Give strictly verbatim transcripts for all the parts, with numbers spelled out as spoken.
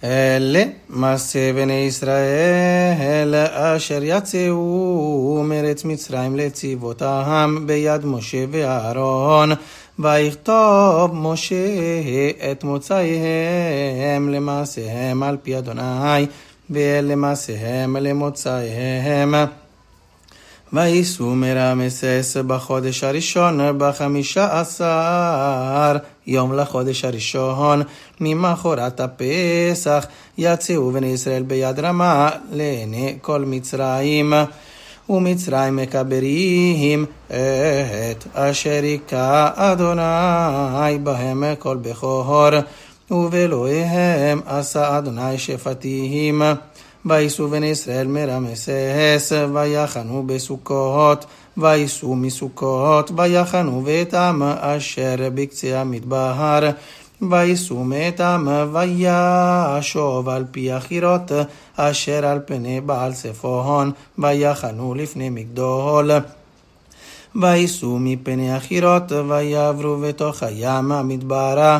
אלה מעשה בני ישראל אשר יצאו מארץ מצרים לצבאותם ביד משה ואהרון, ויכתוב משה את מוצאיהם למעשיהם על פי אדוני ולמעשיהם למוצאיהם. וייסעו מרמסס בחודש הראשון בחמישה עשר יום לחודש הראשון ממחרת הפסח, יצאו בני ישראל ביד רמה לעיני כל מצרים. ומצרים מקברים את אשר היכה אדוני בהם כל בכור, ובאלוהיהם עשה אדוני שפטים. וייסעו בני ישראל מרמסס ויחנו בסוכות, וייסעו מסוכות ויחנו באתם אשר בקצה המדבר, וייסעו מאתם וישוב על פי החירות אשר על פני בעל צפון, ויחנו לפני מגדול. וייסעו מפני החירות ויעברו בתוך הים המדברה,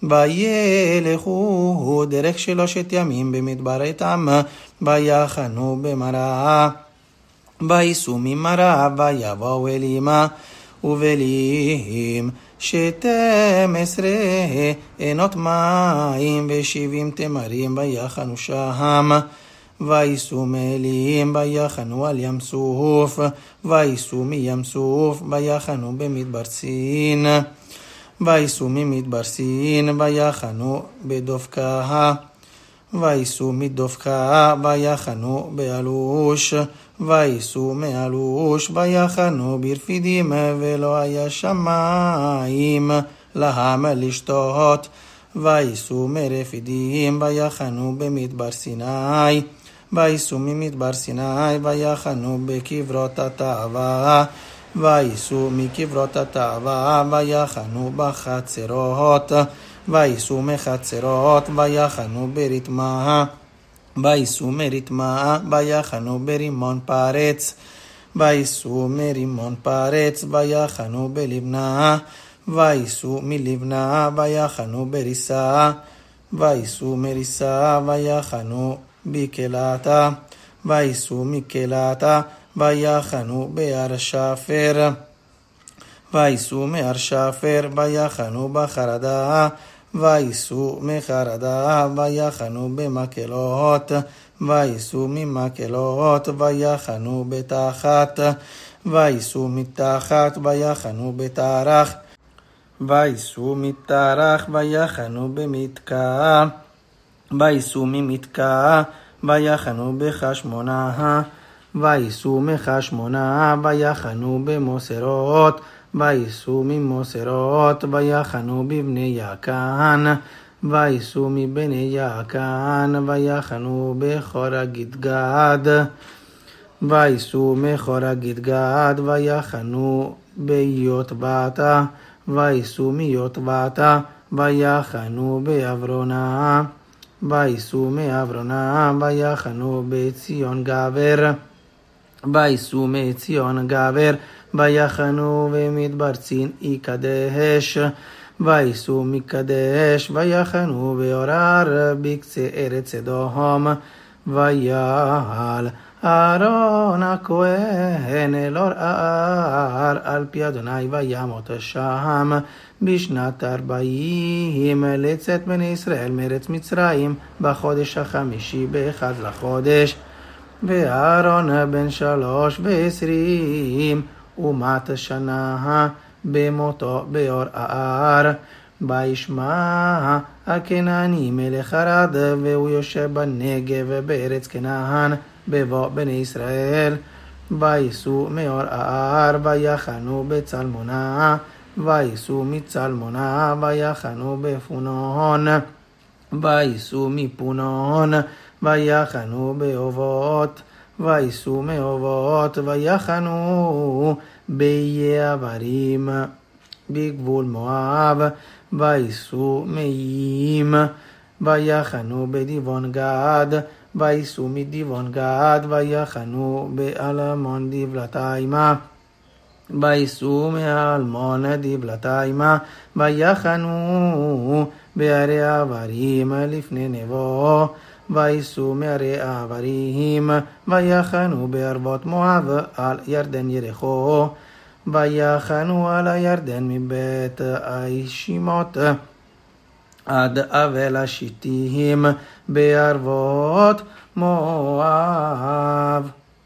וילכו דרך שלושת ימים במדבר איתם, ויחנו במראה. וייסעו ממראה ויבואו אלימה, ובלים שתים עשרה עינות מים ושבעים תמרים, ויחנו שם. וייסעו מאלים ויחנו על ים סוף, וייסעו מים סוף ויחנו במדבר סין. וייסעו ממדבר סין ויחנו בדופקה, וייסעו מדופקה ויחנו באלוש, וייסעו מאלוש ויחנו ברפידים, ולא היה שמים להם לשתות. וייסעו מרפידים ויחנו במדבר סיני, וייסעו ממדבר סיני ויחנו בקברות התאווה, וייסעו מקברות התאווה ויחנו בחצרות, וייסעו מחצרות ויחנו ברתמה, וייסעו מרתמה ויחנו ברימון פרץ, וייסעו מרימון פרץ ויחנו בלבנה, וייסעו מלבנה ויחנו בריסה, וייסעו מריסה ויחנו בקלתה, וייסעו מקלתה ויחנו בהר שפר, וייסעו מהר שפר ויחנו בחרדה, וייסעו מחרדה ויחנו במקלות, וייסעו ממקלות ויחנו בתחת, וייסעו מתחת ויחנו בתרח, וייסעו מתרח ויחנו במתקה, וייסעו ממתקה ויחנו בחשמונה, וייסעו מחשמונה ויחנו במוסרות, וייסעו ממוסרות ויחנו בבני יעקן, וייסעו מבני יעקן ויחנו בחור הגדגד, וייסעו מחור הגדגד ויחנו ביוטבתה, וייסעו מיוטבתה ויחנו בעברונה, וייסעו מעברונה ויחנו בציון גבר, וייסעו מציון גבר ויחנו במדבר צין יקדש, וייסעו מקדש ויחנו בעורר בקצה ארץ אדום. ויעל אהרון הכהן אל עורר על פי אדוני וימות שם בשנת ארבעים לצאת בני ישראל מארץ מצרים בחודש החמישי באחד לחודש. ואהרון בן שלוש ועשרים ומת שנה במותו בעור הער. וישמע הכנעני מלך ערד, והוא יושב בנגב בארץ כנען בבוא בני ישראל. וייסעו מאור הער ויחנו בצלמונה, וייסעו מצלמונה ויחנו בפונון, וייסעו מפונון ויחנו באובות, וייסעו מאובות ויחנו ביעברים בגבול מואב. וייסעו מאים ויחנו בדיבון גד, וייסעו מדיבון גד ויחנו באלמון דבלתיימה. וייסעו מאלמון דבלתיימה, ויחנו בערי העברים לפני נבו, וייסעו מערי העברים, ויחנו בערבות מואב על ירדן יריחו, ויחנו על הירדן מבית הישימות עד אבל השיטים בערבות מואב.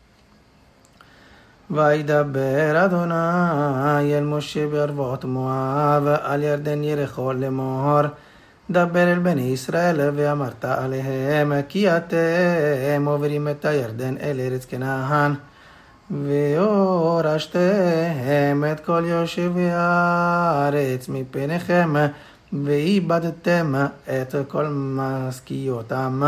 וידבר אדוני אל משה בערבות מואב על ירדן יריחו לאמור, דבר אל בני ישראל ואמרת עליהם, כי אתם עוברים את הירדן אל ארץ כנען, והורשתם את כל יושבי הארץ מפניכם, ואיבדתם את כל משכיותם,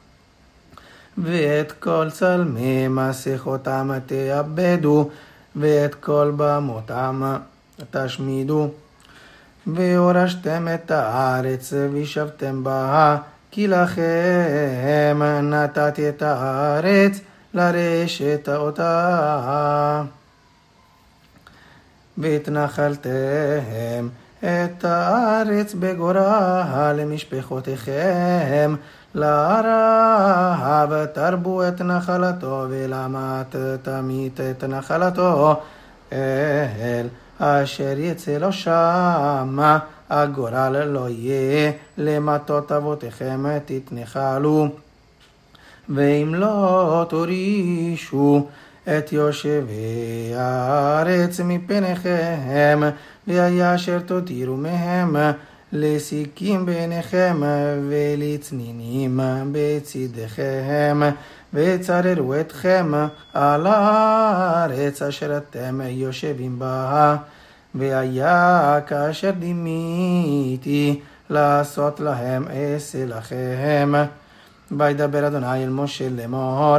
ואת כל צלמי מסכותם תאבדו, ואת כל במותם תשמידו. והורשתם את הארץ וישבתם בה, כי לכם נתתי את הארץ לרשת אותה. והתנחלתם את הארץ בגורל למשפחותיכם, לערב תרבו את נחלתו ולמת תמית את נחלתו, אל אשר יצא לו שמה הגורל לא יהיה, למטות אבותיכם תתנחלו. ואם לא תורישו את יושבי הארץ מפניכם, והיה אשר תותירו מהם לסיכים בעיניכם ולצנינים בצדכם, וצררו אתכם על הארץ אשר אתם יושבים בה, והיה כאשר דימיתי לעשות להם אעשה לכם. וידבר אדוני אל משה לאמור,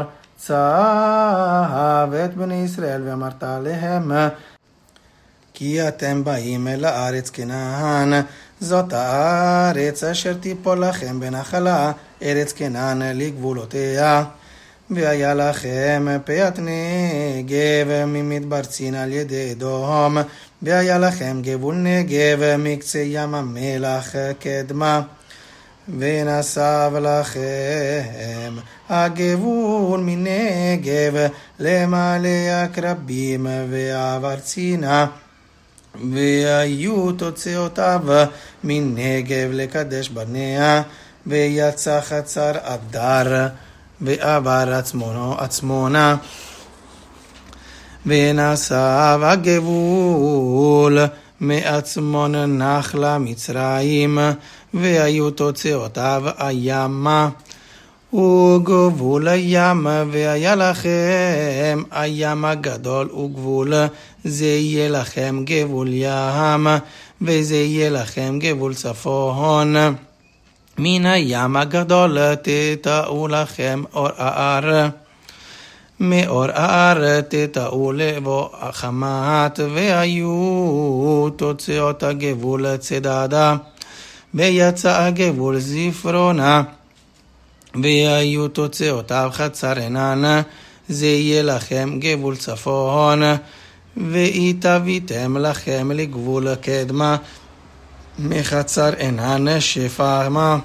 צב את בני ישראל ואמרת עליהם, כי אתם באים אל הארץ כנען, זאת הארץ אשר תיפול לכם בנחלה, ארץ כנען לגבולותיה. והיה לכם פאת נגב ממדבר צין על ידי אדום, והיה לכם גבול נגב מקצה ים המלח קדמה. ונסב לכם הגבול מנגב למעלה עקרבים ועבר צינה, והיו תוצאותיו מנגב לקדש בניה, ויצא חצר אדר ועבר עצמונו עצמונה. ונסב הגבול מעצמון נחלה מצרים, והיו תוצאותיו הימה וגבול הים. והיה לכם הים הגדול וגבול, זה יהיה לכם גבול ים, וזה יהיה לכם גבול צפון. מן הים הגדול תטעו לכם אור האר, מאור האר תטעו לבוא חמת. והיו תוצאות הגבול צדדה, ויצא הגבול זפרונה, והיו תוצאותיו חצר ענן, זה יהיה לכם גבול צפון. והתאביתם לכם לגבול קדמה, מחצר ענן שפמה.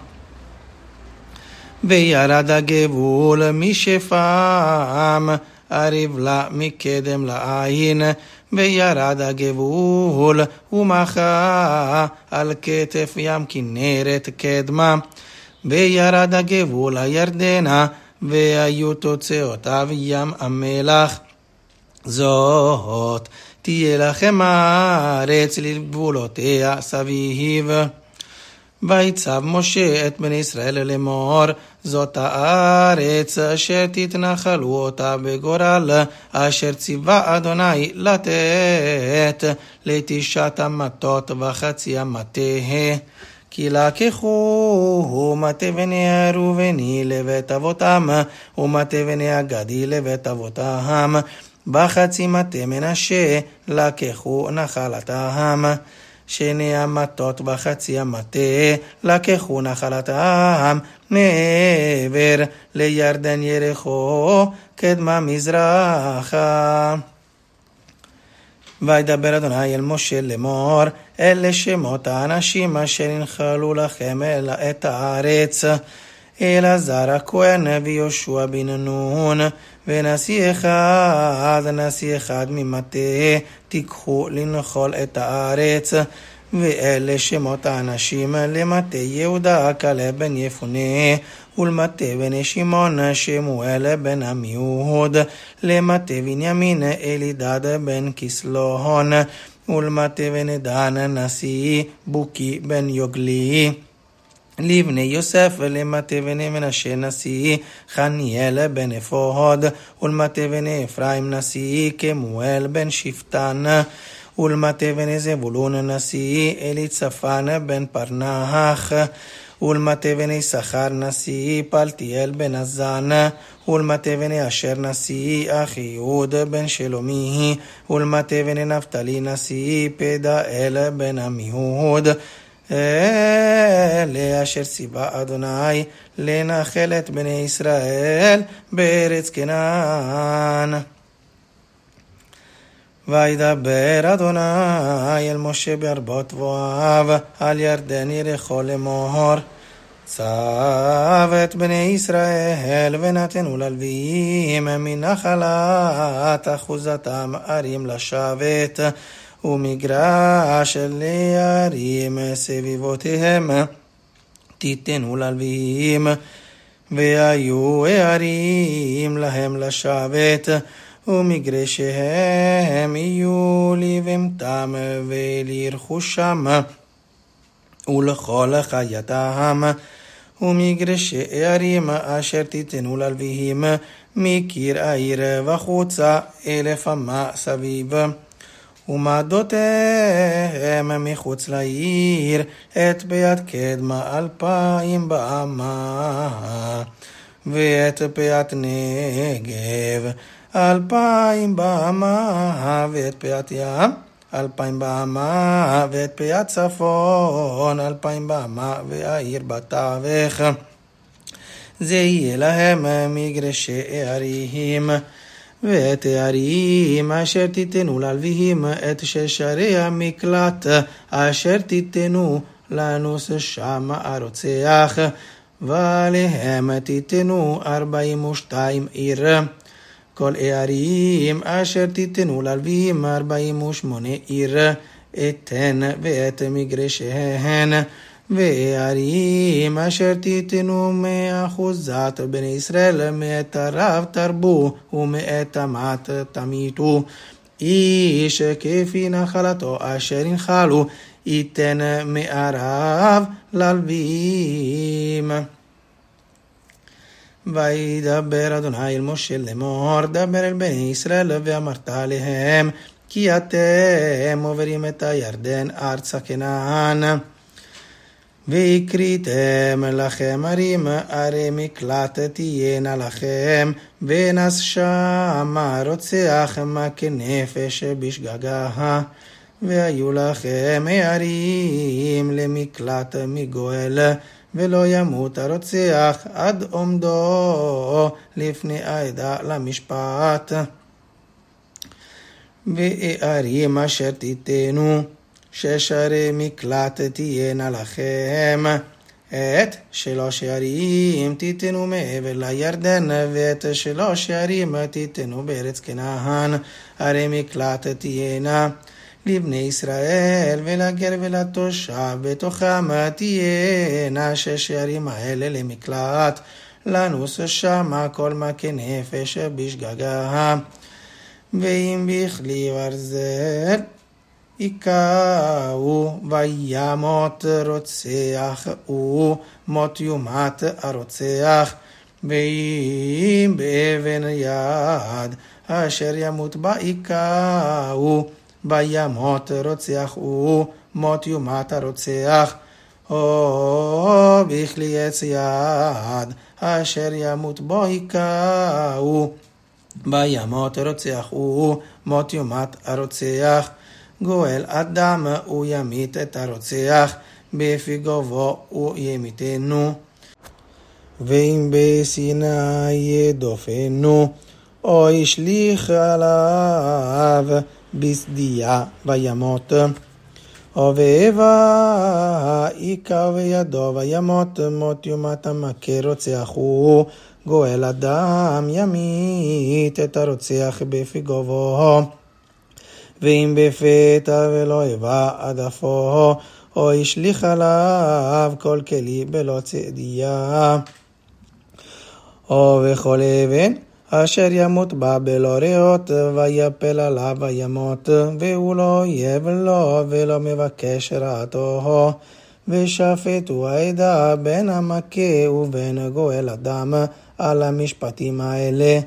וירד הגבול משפם הריבלה מקדם לעין, וירד הגבול ומחה על כתף ים כנרת קדמה. וירד הגבול הירדנה, והיו תוצאותיו ים המלח. זאת תהיה לכם הארץ לגבולותיה סביב. ויצב משה את בני ישראל לאמור, זאת הארץ אשר תתנחלו אותה בגורל, אשר ציווה אדוני לתת לתשעת המטות וחצי המטה. כי לקחו מטה בני ראובני לבית אבותם, ומטה בני הגדי לבית אבותם, בחצי מטה מנשה לקחו נחלתם. שני המטות בחצי המטה לקחו נחלתם מעבר לירדן יריחו קדמה מזרחה. וידבר אדוני אל משה לאמור, אלה שמות האנשים אשר ינחלו לכם אלא את הארץ, אלעזר הכהן ויהושע בן נון, ונשיא אחד, נשיא אחד ממטה, תיקחו לנחול את הארץ. ואלה שמות האנשים למטה יהודה כלב בן יפונה, ולמטה בן שמעון שמואל בן עמיהוד, למטה בנימין אלידד בן כסלון, ולמטה בן דן נשיא בוקי בן יוגלי. לבני יוסף ולמטה בני מנשה נשיא חניאל בן אפוד, ולמטה בני אפרים נשיא כמואל בן שפטן, ולמטה בני זבולון נשיא אליצפן בן פרנח, ולמטה בני שכר נשיא פלטיאל בן עזן, ולמטה בני אשר נשיא אחיהוד בן שלומי, ולמטה בני נפתלי נשיא פדאל בן עמיהוד. אלה אשר ציווה אדוני לנחל את בני ישראל בארץ כנען. וידבר אדוני אל משה בערבות תבואב על ירדן יריחו לאמור, צב את בני ישראל ונתנו ללוויים מנחלת אחוזתם ערים לשבת, ומגרש לערים סביבותיהם תיתנו ללוויים, והיו ערים להם לשבת, ומגרשיהם יהיו לבהמתם ולרכושם ולכל חייתם, ומגרשי ערים אשר תיתנו ללוויים מקיר העיר וחוצה אלף אמה סביב, ומעדותיהם מחוץ לעיר את ביד קדמה אלפיים באמה, ואת ביד נגב אלפיים באמה, ואת פיית ים אלפיים באמה, ואת פיית צפון אלפיים באמה, והעיר בתווך. זה יהיה להם מגרשי ערים. ואת הערים אשר תיתנו ללוויים את ששרי המקלט אשר תיתנו לנוס שם הרוצח, ועליהם תיתנו ארבעים ושתיים עיר. כל הערים אשר תיתנו ללוויים ארבעים ושמונה עיר אתן ואת מגרשיהן, והערים אשר תיתנו מאחוזת בני ישראל מאת הרב תרבו ומאת אמת תמיתו, איש כפי נחלתו אשר ינחלו ייתן מערב ללוויים. וידבר אדוני אל משה לאמור, דבר אל בני ישראל ואמרת עליהם, כי אתם עוברים את הירדן ארצה כנען, והקריתם לכם ערים ערי מקלט תהיינה לכם, ונס שמה רוצח מכה נפש בשגגה, והיו לכם ערים למקלט מגואל, ולא ימות הרוצח עד עומדו לפני העדה למשפט. וערים אשר תיתנו שש ערי מקלט תהיינה לכם, את שלוש ערים תיתנו מעבר לירדן, ואת שלוש ערים תיתנו בארץ כנען, ערי מקלט תהיינה לבני ישראל ולגר ולתושב בתוכם תהיינה שש ערים האלה למקלט, לנוס שמה כל מכה נפש בשגגה. ואם בכלי ברזל יקעו וימות רוצח ומות יומת הרוצח, ואם באבן יד אשר ימות בה יקעו וימות רוצח ומות יומת הרוצח, או בכלי עץ יד אשר ימות בו יקעו וימות רוצח ומות יומת הרוצח, גואל אדם הוא ימית את הרוצח, בפי גובו הוא ימיתנו. ואם בסיני ידופנו או ישליך עליו בשדיה וימות. ובאבה היכה בידו וימות, מות יומת המכה רוצח הוא, גואל אדם ימית את הרוצח בפי גובו. ואם בפתע ולא היווה עדפו, או השליך עליו כל כלי בלא צדיה. או בכל אבן אשר ימות בה בלא ריאות, ויפל עליו וימות, והוא לא אויב לו ולא מבקש רעתו. ושפטו העדה בין המכה ובין גואל אדם על המשפטים האלה.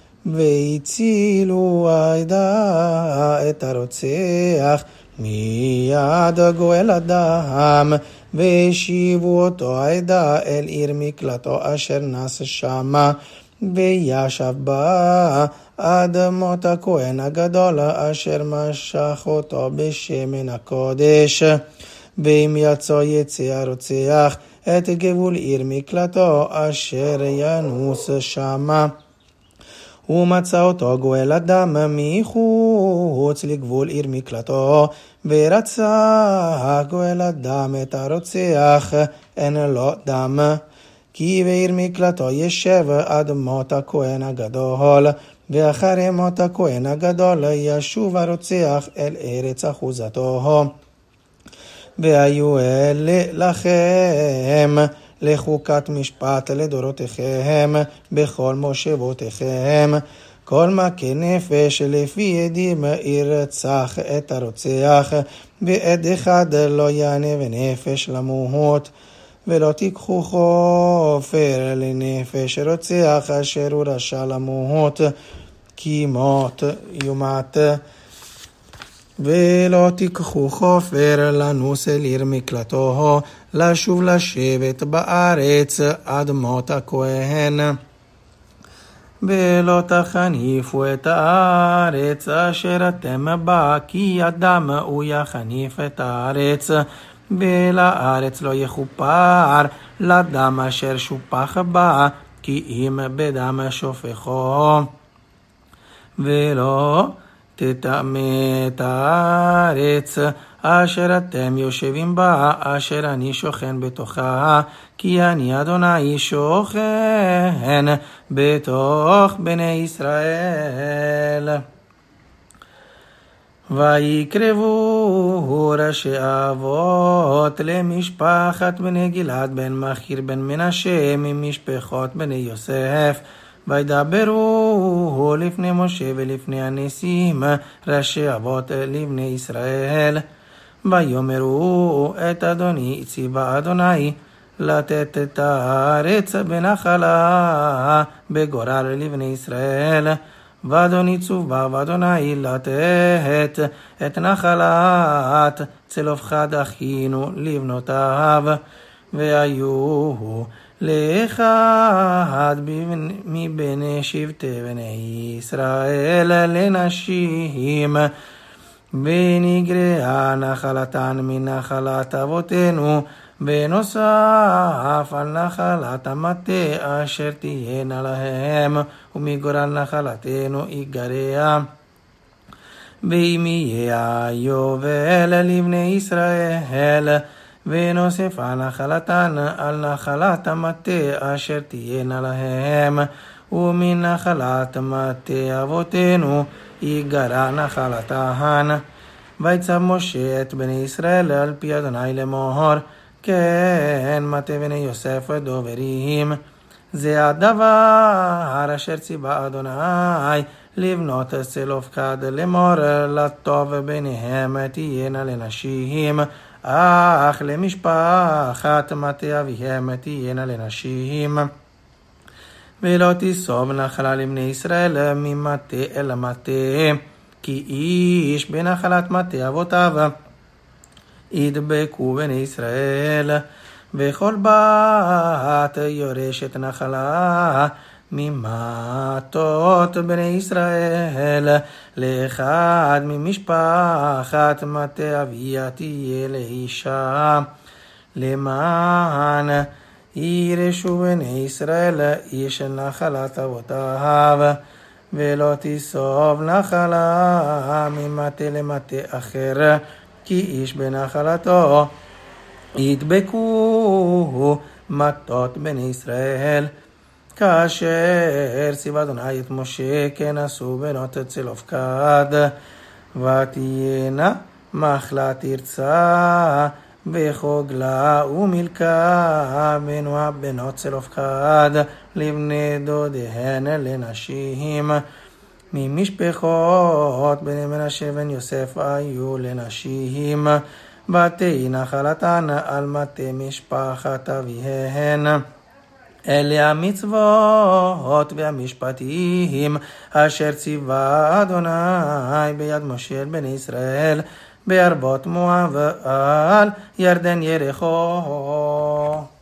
והצילו העדה את הרוצח מיד גואל אדם, והשיבו אותו העדה אל עיר מקלטו אשר נס שמה, וישב בה עד מות הכהן הגדול אשר משך אותו בשמן הקודש. ואם יצא יצא הרוצח את גבול עיר מקלטו אשר ינוס שמה, ומצא אותו גואל אדם מחוץ לגבול עיר מקלטו, ורצה גואל אדם את הרוצח, אין לו דם. כי בעיר מקלטו ישב עד מות הכהן הגדול, ואחרי מות הכהן הגדול ישוב הרוצח אל ארץ אחוזתו. והיו אלה לכם לחוקת משפט לדורותיכם בכל מושבותיכם. כל מכה נפש לפי עדים ירצח את הרוצח, ועד אחד לא יענה ונפש למות. ולא תיקחו חופר לנפש רוצח אשר הוא רשע למות, כי מות יומת. ולא תיקחו חופר לנוס אל עיר מקלטו, לשוב לשבת בארץ עד מות הכהן. ולא תחניפו את הארץ אשר אתם בה, כי אדם הוא יחניף את הארץ. ולארץ לא יכופר לדם אשר שופח בה, כי אם בדם שופכו. ולא תטמא את הארץ אשר אתם יושבים בה, אשר אני שוכן בתוכה, כי אני אדוני שוכן בתוך בני ישראל. ויקרבו ראשי אבות למשפחת בני גלעד בן מכיר בן מנשה ממשפחות בני יוסף, וידברו לפני משה ולפני הנשיאים ראשי אבות לבני ישראל. ויאמרו את אדוני ציווה אדוני לתת את הארץ בנחלה בגורל לבני ישראל. ואדוני צווה ואדוני לתת את נחלת צלופחד אחינו לבנותיו. והיו לאחד מבין שבטי בני ישראל לנשים, ונגרעה נחלתן מנחלת אבותינו, ונוסף על נחלת המטה אשר תהיינה להם, ומגורל נחלתנו יגרע. ואם יהיה היובל לבני ישראל, ונוספה נחלתן על נחלת המטה אשר תהיינה להם, ומנחלת מטה אבותינו יגרע נחלתן. ויצב משה את בני ישראל על פי אדוני לאמור, כן מטה בני יוסף דוברים. זה הדבר אשר ציווה אדוני לבנות צלופחד לאמור, לטוב ביניהם תהיינה לנשים, אך למשפחת מטה אביהם תהיינה לנשים. ולא תיסוב נחלה לבני ישראל ממטה אל מטה, כי איש בנחלת מטה אבותיו ידבקו בני ישראל. וכל בת יורשת נחלה ממטות בני ישראל, לאחד ממשפחת מטה אביה תהיה לאישה, למען ירשו בני ישראל איש נחלת אבותיו. ולא תיסוב נחלה ממטה למטה אחר, כי איש בנחלתו ידבקו מטות בני ישראל. כאשר ציווה אדוני את משה כן עשו בנות צלופחד, ותהיינה מחלה תרצה בחוגלה ומילכה בנועה בנות צלופחד לבני דודיהן לנשים ממשפחות בני מנשה בן יוסף היו לנשים, בתי נחלתן על מטה משפחת אביהן. אלה המצוות והמשפטים אשר ציווה אדוני ביד משה בני ישראל בערבות מואב על ירדן יריחו.